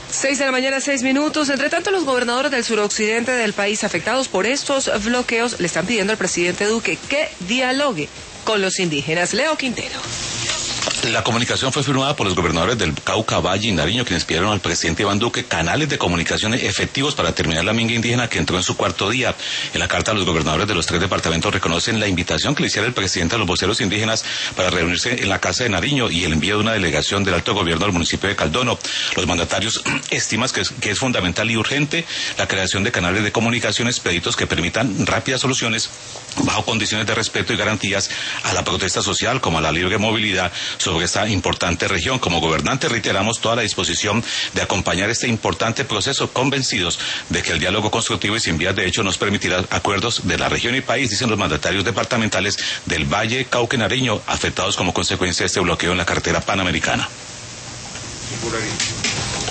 6 de la mañana, 6 minutos. Entre tanto, los gobernadores del suroccidente del país afectados por estos bloqueos le están pidiendo al presidente Duque que dialogue con los indígenas. Leo Quintero. La comunicación fue firmada por los gobernadores del Cauca, Valle y Nariño, quienes pidieron al presidente Iván Duque canales de comunicación efectivos para terminar la minga indígena que entró en su cuarto día. En la carta, los gobernadores de los 3 departamentos reconocen la invitación que le hiciera el presidente a los voceros indígenas para reunirse en la Casa de Nariño y el envío de una delegación del alto gobierno al municipio de Caldono. Los mandatarios estiman que es fundamental y urgente la creación de canales de comunicación expeditos que permitan rápidas soluciones bajo condiciones de respeto y garantías a la protesta social como a la libre movilidad sobre esta importante región. Como gobernantes reiteramos toda la disposición de acompañar este importante proceso, convencidos de que el diálogo constructivo y sin vías de hecho nos permitirá acuerdos de la región y país, dicen los mandatarios departamentales del Valle, Cauca y Nariño, afectados como consecuencia de este bloqueo en la carretera panamericana.